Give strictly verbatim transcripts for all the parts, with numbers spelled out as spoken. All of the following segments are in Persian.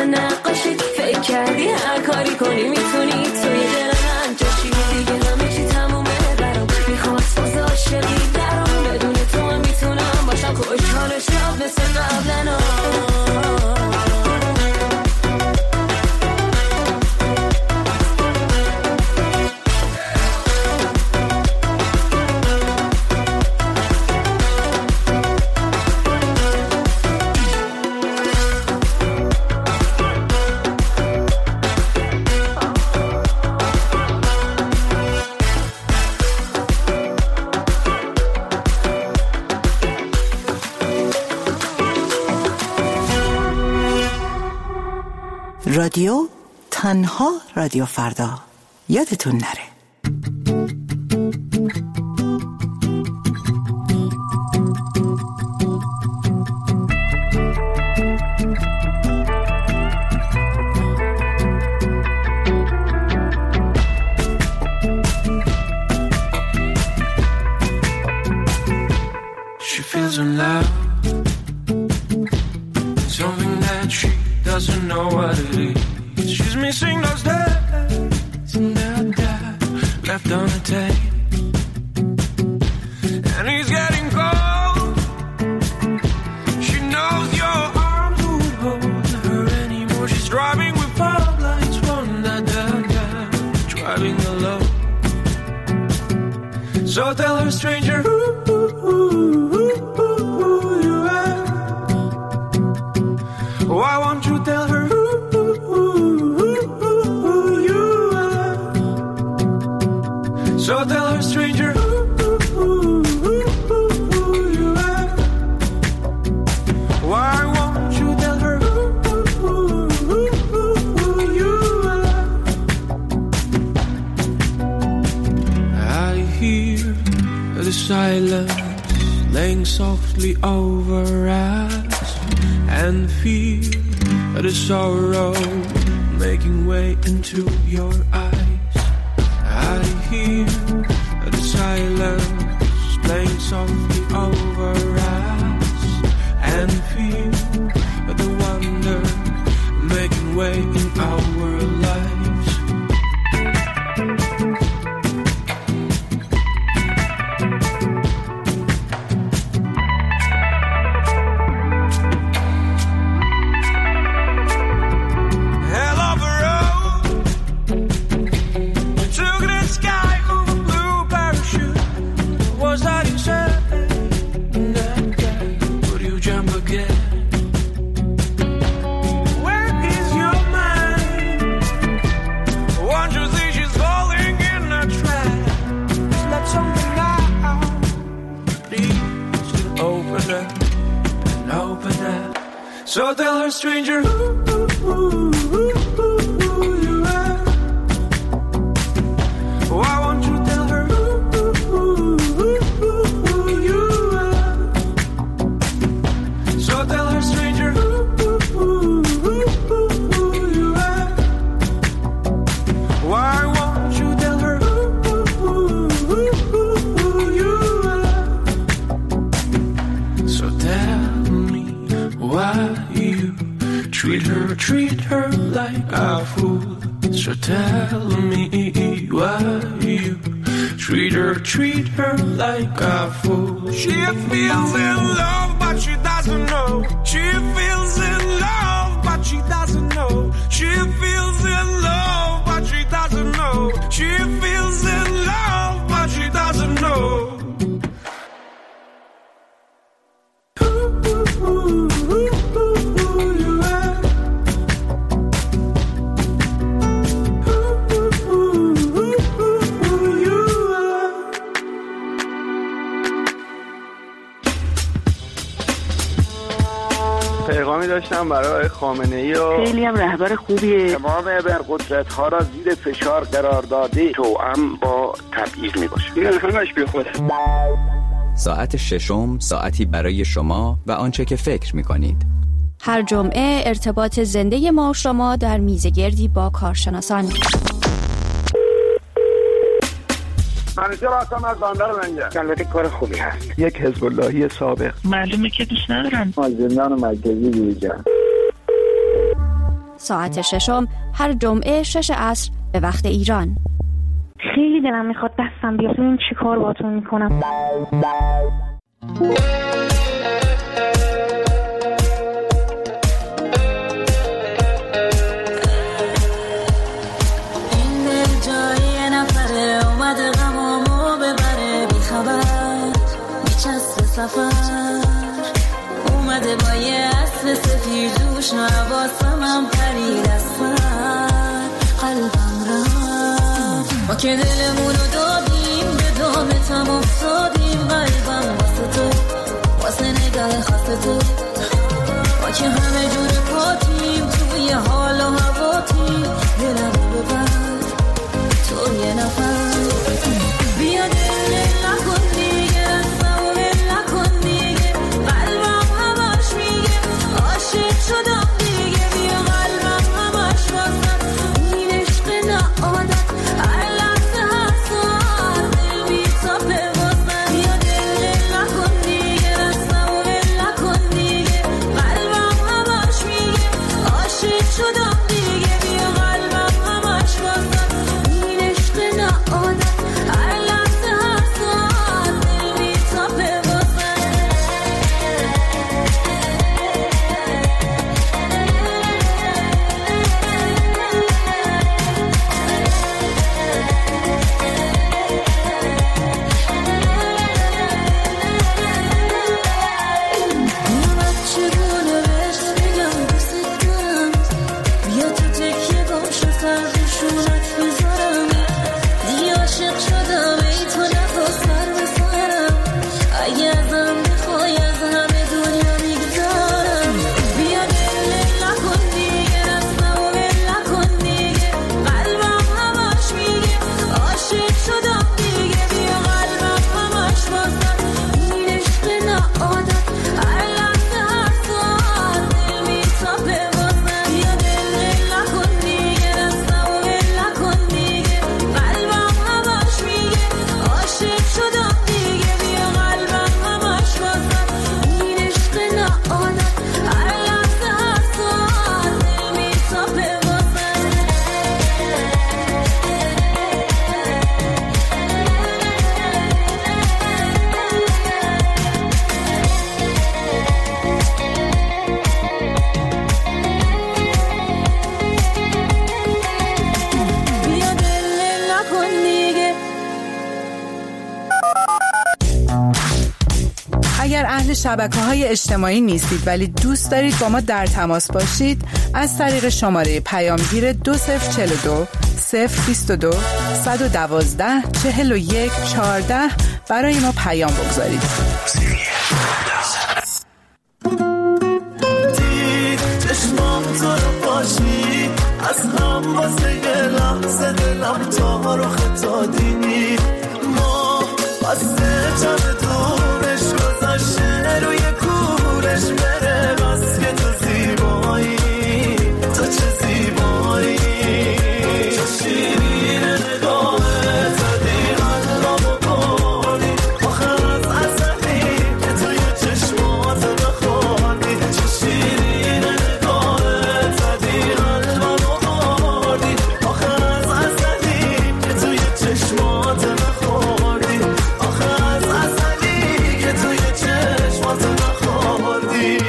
مثل نقاشی، فکر کردی هر کاری کنی میتونی توی دل من جاشی، دیگه همه چی تمومه برام، میخواست باز عاشقی درام، بدون تو من میتونم باشم خوشحال شاد مثل قبلنا. رادیو تنها رادیو فردا، یادتون نره. She feels in love, something that she doesn't know what it is. She's missing those days and that that left on the tape. And he's getting cold. She knows your arms won't hold her anymore. She's driving with fog lights on that that that, driving alone. So tell her, stranger, who, who, who, who, who, who you are. Why won't you tell her who, who, who, who, who you are? So tell her, stranger, who, who, who, who, who you are. Why won't you tell her who, who, who, who, who you are? I hear the silence laying softly over us, and feel the sorrow making way into your eyes. I hear the silence playing softly over us, and feel the wonder making way in our lives. So tell her, stranger, who, who, who, who, who, who you are. Why won't you tell her who, who, who, who, who, who you are? So tell her, stranger, who, who, who, who, who, who you are. Why won't you tell her who, who, who, who, who, who you are? So tell me why you treat her, treat her like a fool. So tell me why you treat her, treat her like a fool. She feels in love, but she doesn't know. She feels in love, but she doesn't know. She feels in love, but she doesn't know. She feels in love, but she doesn't know. پیغامی داشتم برای خامنه‌ای و خیلی هم رهبر خوبیه. تمام ابرقدرت‌ها را زیر فشار قرار داده، توأم با تبعیض میباشه. این همش بیخوده. ساعت ششم، ساعتی برای شما و آنچه که فکر میکنید. هر جمعه ارتباط زنده ما و شما در میزگردی با کارشناسان. منیجر هستم از بندر لنگر. البته کار خوبی هست. یک حزب اللهی سابق. معلومه که دوست ندارن. از زندان مرکزی بیرون. ساعت ششم هر جمعه شش عصر به وقت ایران. خیلی دلم میخواد دستم بیاد ببین چی کار باهاتون میکنم. سفر اومده با یه اصل سفیر دوش نواسم هم پرید از سر قلبم رفت ما که دلمونو دادیم به دامتم افتادیم قلبم واسه تو واسه نگاه خاص تو ما که همه جور پاتیم توی حال و هواتیم دلمو ببر تو یه نفر بیا دل نکن دیگه شدم دیگه بیا قلبم همش واسه این عشق نعادت هر لحظه هر ساعت دل بی‌تابه واسه بیا دل نکن دیگه رستم و ول نکن دیگه قلبم همش میگه عاشق شدم دیگه بیا قلبم همش واسه این عشق نعادت هر لحظه هر ساعت دل بی‌تابه واسه شبکه‌های اجتماعی نیستید ولی دوست دارید با ما در تماس باشید، از طریق شماره پیامگیر دو صفر چهل و دو صفر بیست و دو صد و دوازده چهل و یک چهارده برای ما پیام بگذارید. دید چشمام تو رو باشی از هم واسه یه لحظه دلم تا رو خطادی ما بسته جمع دورش گذاشته روی کورش بره بس که تو زیبایی تو چه زیبایی چه شیرین نگاهه زدی قلبمو بردی آخر از عصبی که توی چشمات بخوردی چه شیرین نگاهه زدی قلبمو بردی آخر از عصبی که توی چشمات بخوردی آخر از عصبی که توی چشمات بخوردی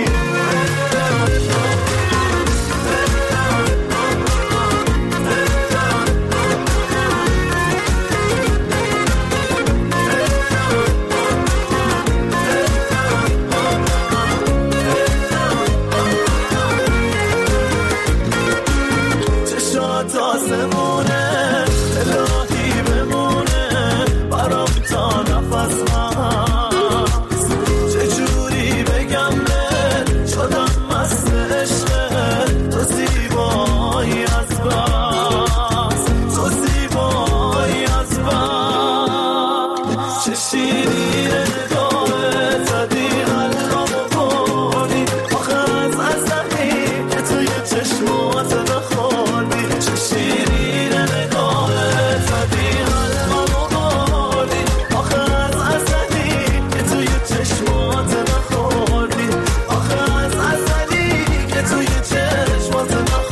چشات آسمونه الهی بمونه برام تا نفس هست چجوری بگم به شدم مست عشقه تو زیبایی از بس تو زیبایی از بس چه شیرین نگاهه زدی قلبمو بردی آخر از عصبی که توی چشمات بخوردی چه شیرین نگاهه زدی قلبمو بردی آخر از عصبی که توی چشمات بخوردی آخر از عصبی که توی چشمات بخوردی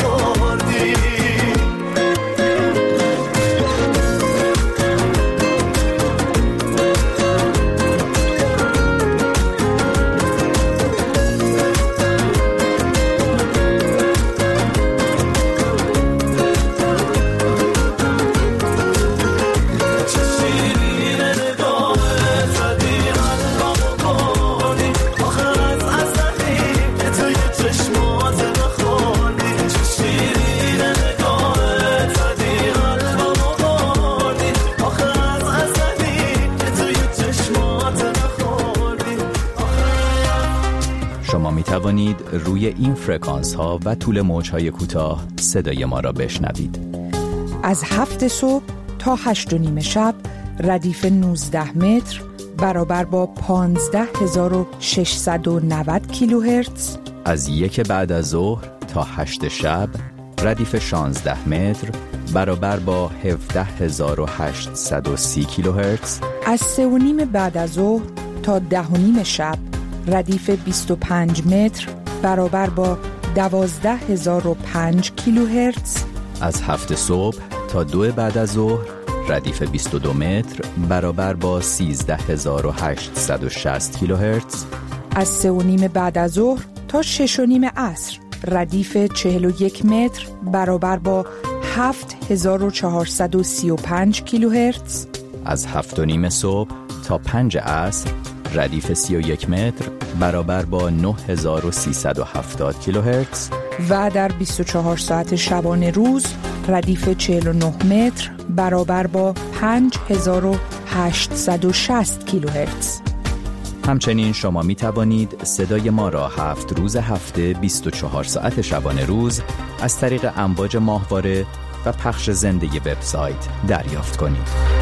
توانید روی این فرکانس ها و طول موج های کوتاه صدای ما را بشنوید. از هفت صبح تا هشت و نیم شب ردیف نوزده متر برابر با پانزده هزار و ششصد و نود کیلوهرتز. از یک بعد از ظهر تا هشت شب ردیف شانزده متر برابر با هفده هزار و هشتصد و سی کیلوهرتز. از سه و نیم بعد از ظهر تا ده و نیم شب ردیف بیست و پنج متر برابر با دوازده هزار و پنج کیلوهرتز. از هفت صبح تا دو بعد از ظهر ردیف بیست و دو متر برابر با سیزده هزار و هشتصد و شصت کیلوهرتز. از سه و نیم بعد از ظهر تا شش و نیم عصر ردیف چهل و یک متر برابر با هفت هزار و چهارصد و سی و پنج کیلوهرتز. از هفت و نیم صبح تا پنج عصر ردیف سی و یک متر برابر با نه هزار و سیصد و هفتاد کیلوهرتز. و در بیست و چهار ساعت شبانه روز ردیف چهل و نه متر برابر با پنج هزار و هشتصد و شصت کیلوهرتز. همچنین شما می توانید صدای ما را هفت روز هفته بیست و چهار ساعت شبانه روز از طریق امواج ماهواره و پخش زنده وبسایت دریافت کنید.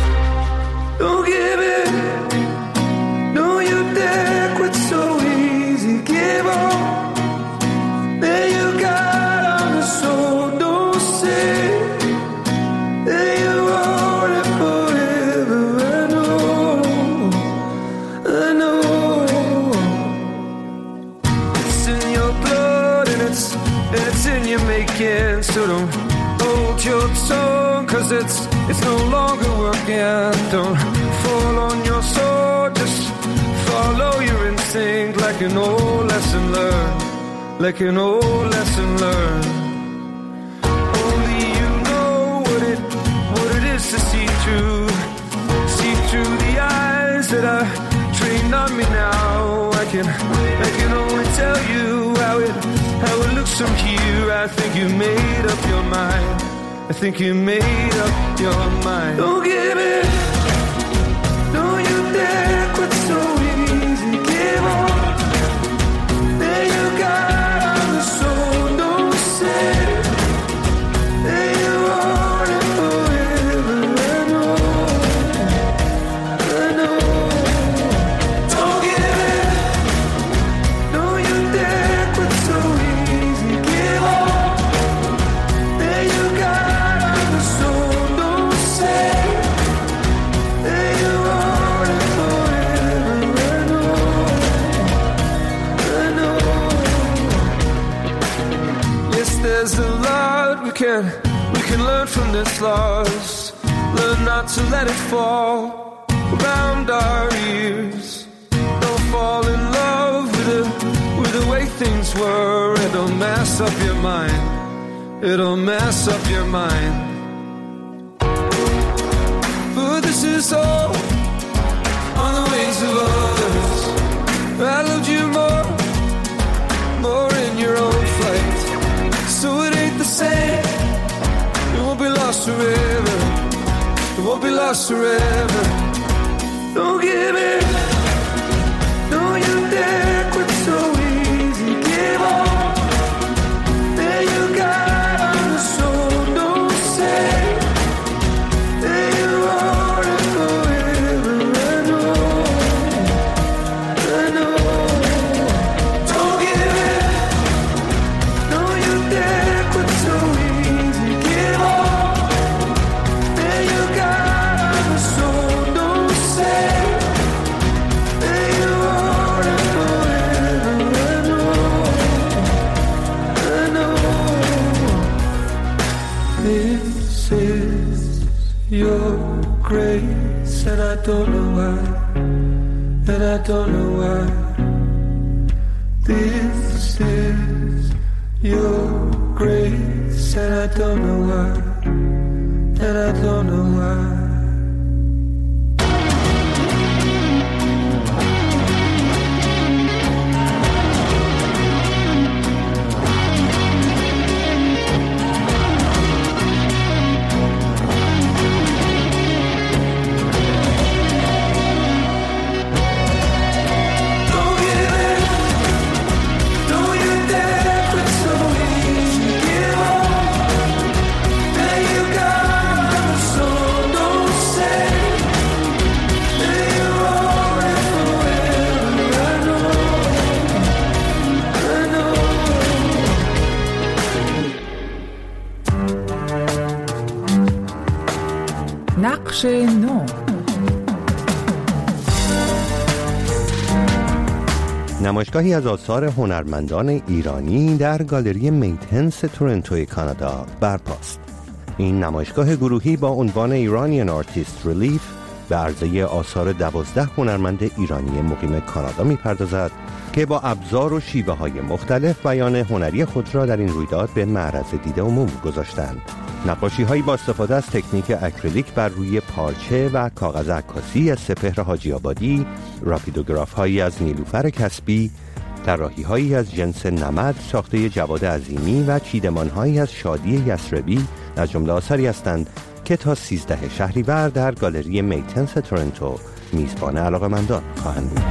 So don't hold your tongue, cause it's, it's no longer working. Don't fall on your sword, just follow your instinct like an old lesson learned, like an old lesson learned. Only you know what it, what it is to see through, see through the eyes that are trained on me now. I can, I can only tell you how it, how it looks from here. I think you made up your mind. I think you made up your mind. Don't give it. Don't you dare quit so easy. Give up. There you got on the soul. Don't say that you want it forever. I know. I know. Don't give it. Don't you dare quit so easy. Give up. There's a lot we can, we can learn from this loss. Learn not to let it fall around our ears. Don't fall in love with the, with the way things were. It'll mess up your mind. It'll mess up your mind. But this is all on the wings of others. I loved you more, more in your own flight. So it ain't the same. It won't be lost forever. It won't be lost forever. Don't give it. Don't you dare quit so easy. Give up. There you got on the soul. Don't say that you want it forever. I know. I know. Don't give it. Don't you dare quit so easy. Give up. There you got on the soul. Don't say that you want it forever. I know. I know. This is your grace, and I don't know why. And I don't know why. This is your grace, and I don't know why. And I don't know why. Don't give it. Don't بخش نو. نمایشگاهی از آثار هنرمندان ایرانی در گالری میتنس تورنتو کانادا برپاست. این نمایشگاه گروهی با عنوان ایرانیان آرتیست ریلیف به عرضه آثار دوازده هنرمند ایرانی مقیم کانادا می‌پردازد که با ابزار و شیوه‌های مختلف بیان هنری خود را در این رویداد به معرض دید عموم گذاشتند. نقاشی‌هایی با استفاده از تکنیک اکریلیک بر روی پارچه و کاغذ عکاسی از سپهر حاجی آبادی، راپیدوگراف‌هایی از نیلوفر کسبی، طراحی‌هایی از جنس نمد ساخته جواد عظیمی و چیدمان‌هایی از شادی یسربی از جمله آثاری هستند که تا سیزده شهریور در گالری میتنس تورنتو میزبان علاقه‌مندان خواهند بود.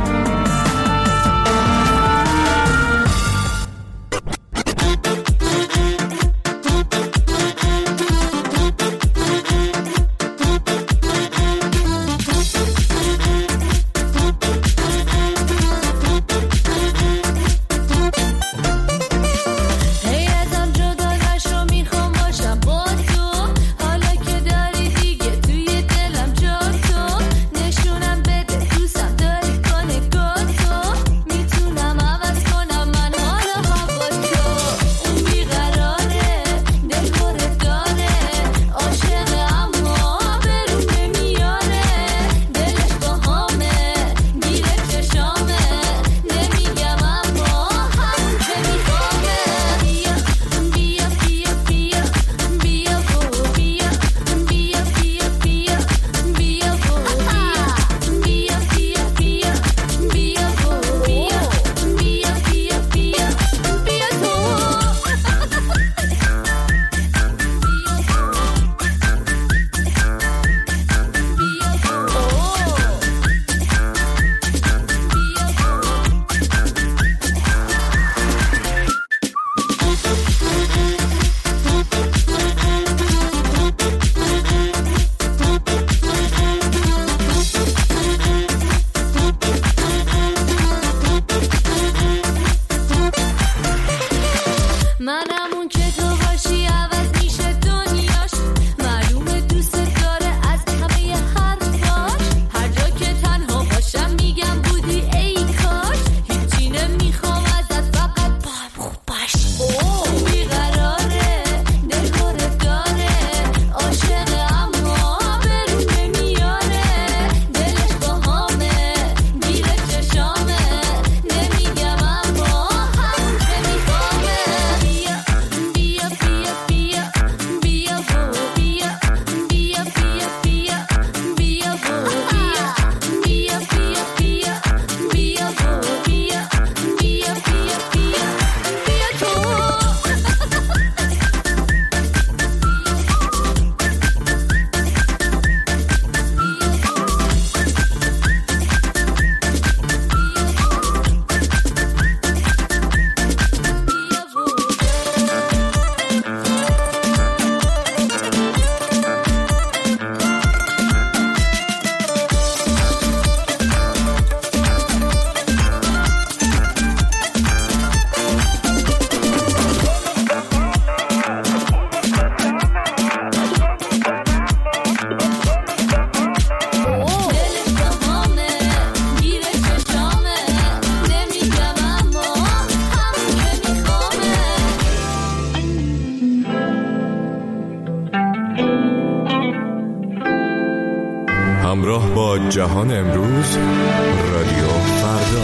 همراه با جهان امروز، رادیو فردا.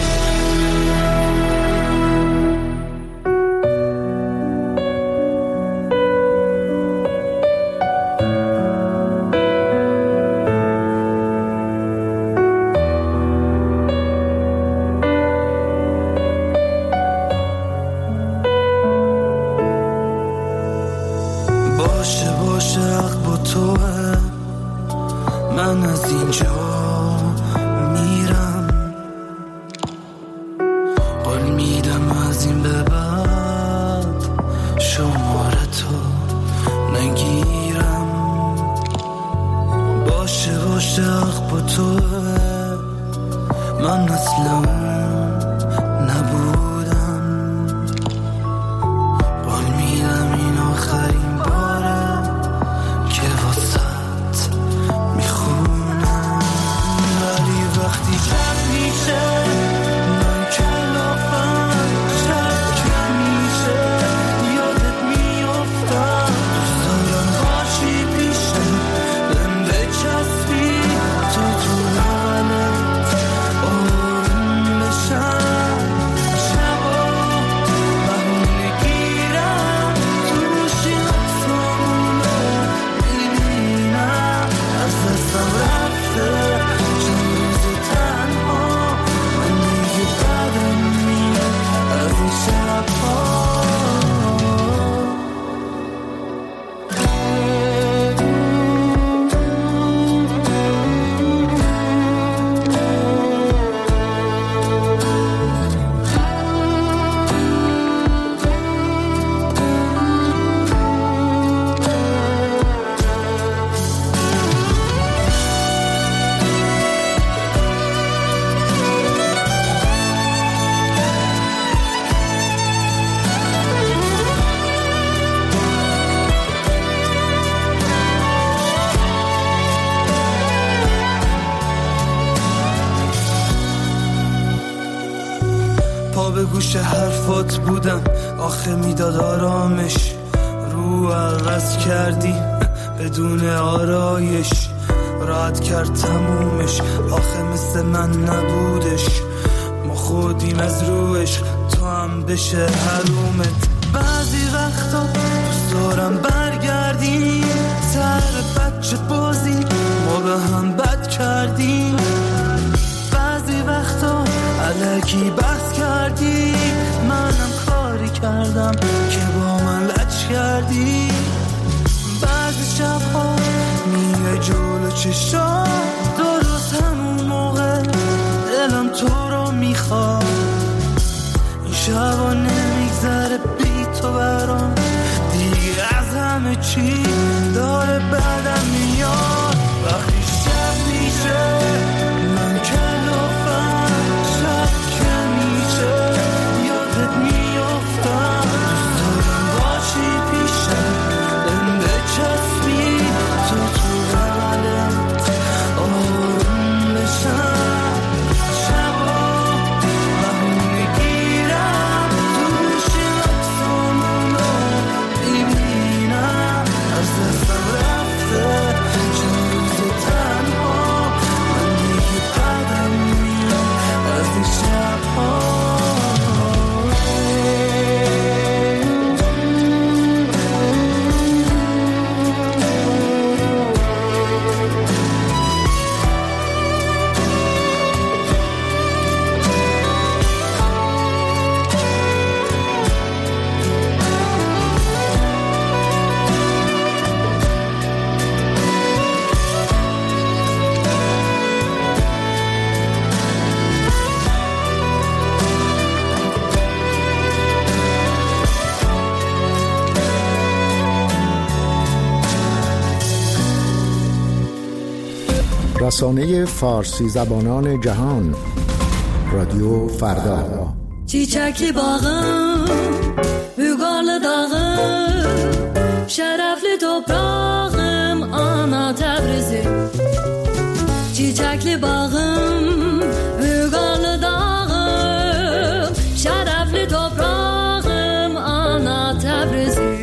باشه باشه حق با توه، من از اینجا میرم، قول میدم از این به بعد شماره تو نگیرم. باشه باشه حق با توه، من اصلا نبودم، قول میدم این آخرین باره که واسط میخونم. پا به گوش حرفات بودم، آخه میداد آرامش. رو عوض کردی بدون آرایش، راحت کرد تمومش، آخه مثل من نبودش. ما خودیم از رو عشق، تو هم بشه حرومت. بعضی وقتا دوست دارم برگردیم سر بچه بازی، ما به هم بد کردیم. بعضی وقتا الکی بحث کردی، منم کاری کردم که با من لج کردی. بعضی شبها میه جلو چشام، درست همون موقع دلم تو رو میخواد. این شبا نمیگذره بی تو برام، دیگه از همه چی داره بعدم میاد. وقتی شب میشه من کلافم، شب که میشه یادت میافتم. دوست دارم باشی پیشم، بهم بچسبی تو تو قلبم، آروم بشم. شبا بهونه گیرم توش عکسامونو ببینم، از دستم رفته چند روز تنها، من دیگه بعدم میام از این شبها. رسانه فارسی زبانان جهان، رادیو فردا. چیچکلی باغım, bügarlı dağım, şerefli toprağım, ana Təbrizim. Çiçekli bağım, bügarlı dağım, şerefli toprağım, ana Təbrizim.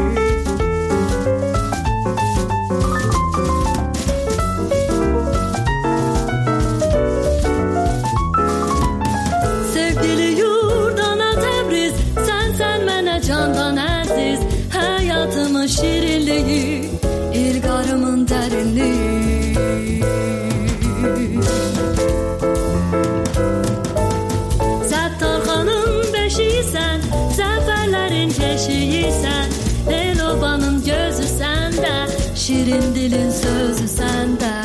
Hayatımın şirinliği, ilgarımın derinliği. Settarxanın beşiysen, zaferlerin keşiysen, Elobanın gözü sende, şirin dilin sözü sende.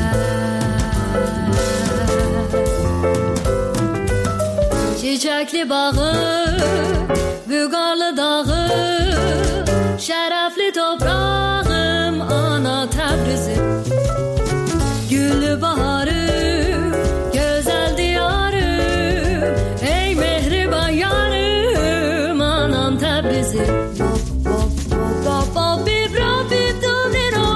Çiçekli bağı, bügarlı dağı, şerefli toprağım, ana Təbrizim. Güllü baharım, güzel diyarım, ey mehriban yarım, anam Təbrizim. Bop bop bop bop bip rop bip dum diro,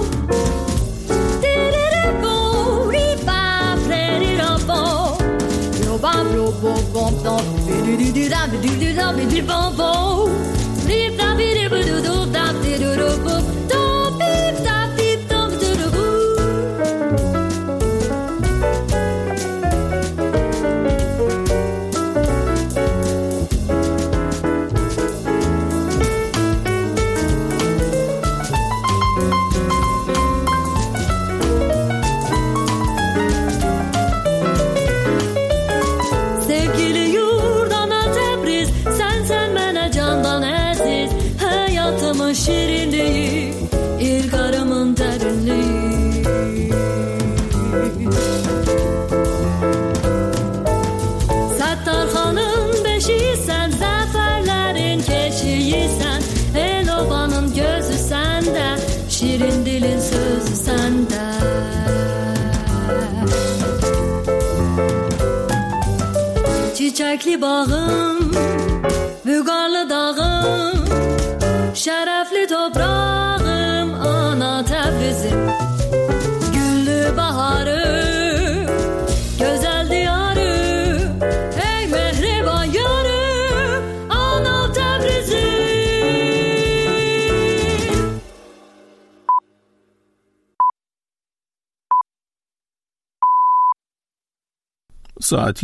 diriri bo ripa freri robo, yo bam ro bo bom dom, di di di da di di da di bom bom. Rip da bi di bu du du da di du du bu do bip da bip dum du du bu. Sevgili yurt ana Təbriz, sen sen mənə candan əziz. Hayatımın şirinliği, ilgarımın derinliği. Settarxanın beşiysen, zaferlerin keşiysen, Elobanın gözü sende, şirin dilin sözü sende. Çiçekli bağım, bügarlı dağım, şerefli toprağım, ana Təbrizim. Güllü baharım, güzel diyarım, ey mehriban ساعتی